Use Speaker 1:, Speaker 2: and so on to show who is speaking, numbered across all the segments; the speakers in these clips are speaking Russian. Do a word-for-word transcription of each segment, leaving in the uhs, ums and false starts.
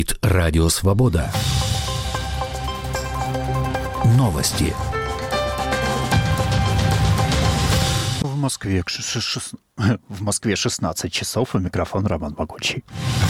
Speaker 1: Радио Свобода. Новости.
Speaker 2: В Москве, в Москве шестнадцать часов, у микрофона Роман Могучий.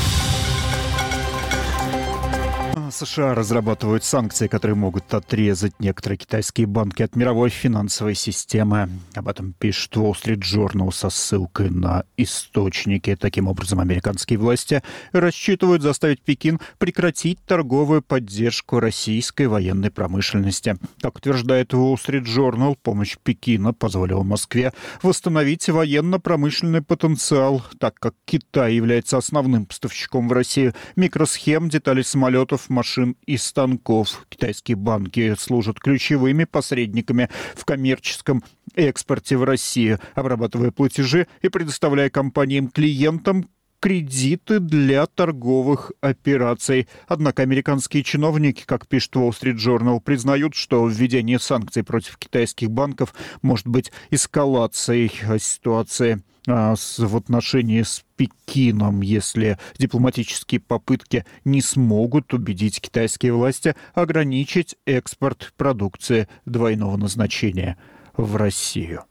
Speaker 2: США разрабатывают санкции, которые могут отрезать некоторые китайские банки от мировой финансовой системы. Об этом пишет Wall Street Journal со ссылкой на источники. Таким образом, американские власти рассчитывают заставить Пекин прекратить торговую поддержку российской военной промышленности. Как утверждает Wall Street Journal, помощь Пекина позволила Москве восстановить военно-промышленный потенциал, так как Китай является основным поставщиком в Россию микросхем, деталей самолетов, машин и станков. Китайские банки служат ключевыми посредниками в коммерческом экспорте в Россию, обрабатывая платежи и предоставляя компаниям-клиентам кредиты для торговых операций. Однако американские чиновники, как пишет Wall Street Journal, признают, что введение санкций против китайских банков может быть эскалацией ситуации в отношении с Пекином, если дипломатические попытки не смогут убедить китайские власти ограничить экспорт продукции двойного назначения в Россию.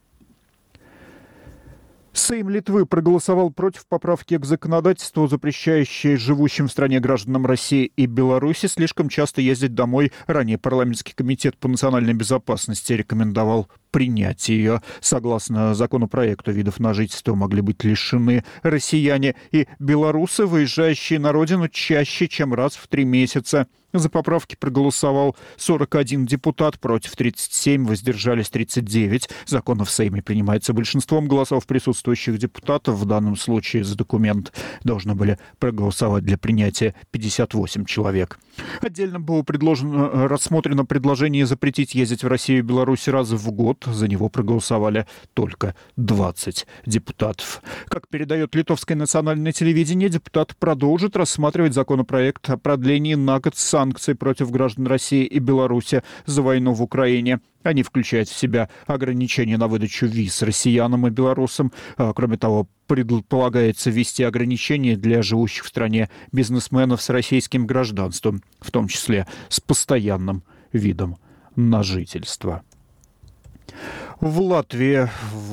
Speaker 2: Сейм Литвы проголосовал против поправки к законодательству, запрещающей живущим в стране гражданам России и Беларуси слишком часто ездить домой. Ранее парламентский комитет по национальной безопасности рекомендовал принять ее. Согласно законопроекту, видов на жительство могли быть лишены россияне и белорусы, выезжающие на родину чаще, чем раз в три месяца. За поправки проголосовал сорок один депутат, против тридцать семь, воздержались тридцать девять. Закон в Сейме принимается большинством голосов присутствующих депутатов. В данном случае за документ должны были проголосовать для принятия пятьдесят восемь человек. Отдельно было предложено, рассмотрено предложение запретить ездить в Россию и Беларусь раз в год. За него проголосовали только двадцать депутатов. Как передает литовское национальное телевидение, депутат продолжит рассматривать законопроект о продлении на год санкций против граждан России и Беларуси за войну в Украине. Они включают в себя ограничения на выдачу виз россиянам и белорусам. Кроме того, предполагается ввести ограничения для живущих в стране бизнесменов с российским гражданством, в том числе с постоянным видом на жительство. В Латвии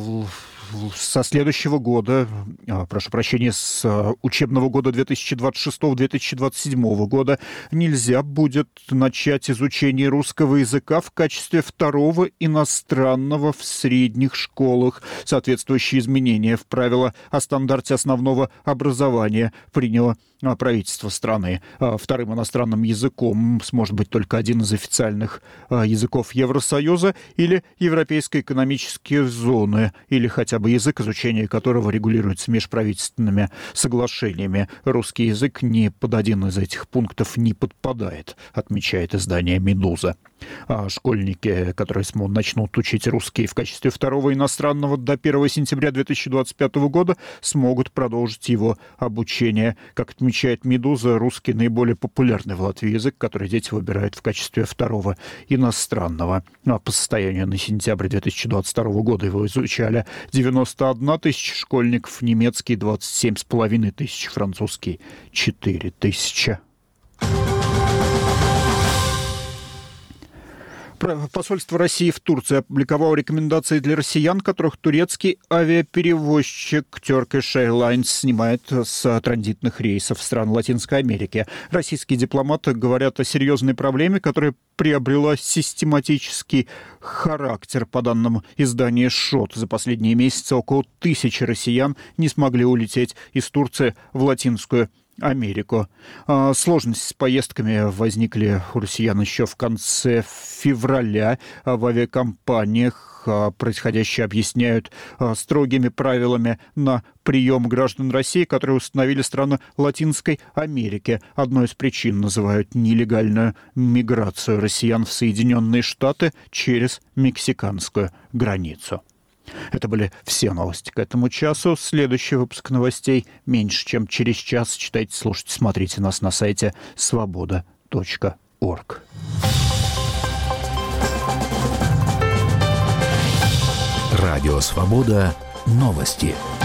Speaker 2: со следующего года, прошу прощения, с учебного года две тысячи двадцать шестого — две тысячи двадцать седьмого года нельзя будет начать изучение русского языка в качестве второго иностранного в средних школах. Соответствующие изменения в правила о стандарте основного образования приняло правительство страны. Вторым иностранным языком сможет быть только один из официальных языков Евросоюза или Европейской экономической зоны, или хотя бы язык, изучение которого регулируется межправительственными соглашениями. Русский язык ни под один из этих пунктов не подпадает, отмечает издание «Медуза». А школьники, которые начнут учить русский в качестве второго иностранного до первого сентября две тысячи двадцать пятого года, смогут продолжить его обучение. Как отмечает «Медуза», русский наиболее популярный в Латвии язык, который дети выбирают в качестве второго иностранного. А по состоянию на сентябрь две тысячи двадцать второго года его изучали девяносто одна тысяча школьников, немецкий двадцать семь с половиной тысяч, французский четыре тысячи. Посольство России в Турции опубликовало рекомендации для россиян, которых турецкий авиаперевозчик Turkish Airlines снимает с транзитных рейсов стран Латинской Америки. Российские дипломаты говорят о серьезной проблеме, которая приобрела систематический характер. По данным издания ШОТ, за последние месяцы около тысячи россиян не смогли улететь из Турции в Латинскую Америку. Сложности с поездками возникли у россиян еще в конце февраля. В авиакомпаниях происходящее объясняют строгими правилами на прием граждан России, которые установили страны Латинской Америки. Одной из причин называют нелегальную миграцию россиян в Соединенные Штаты через мексиканскую границу. Это были все новости к этому часу. Следующий выпуск новостей меньше, чем через час. Читайте, слушайте, смотрите нас на сайте свобода точка орг.
Speaker 1: Радио «Свобода». Новости.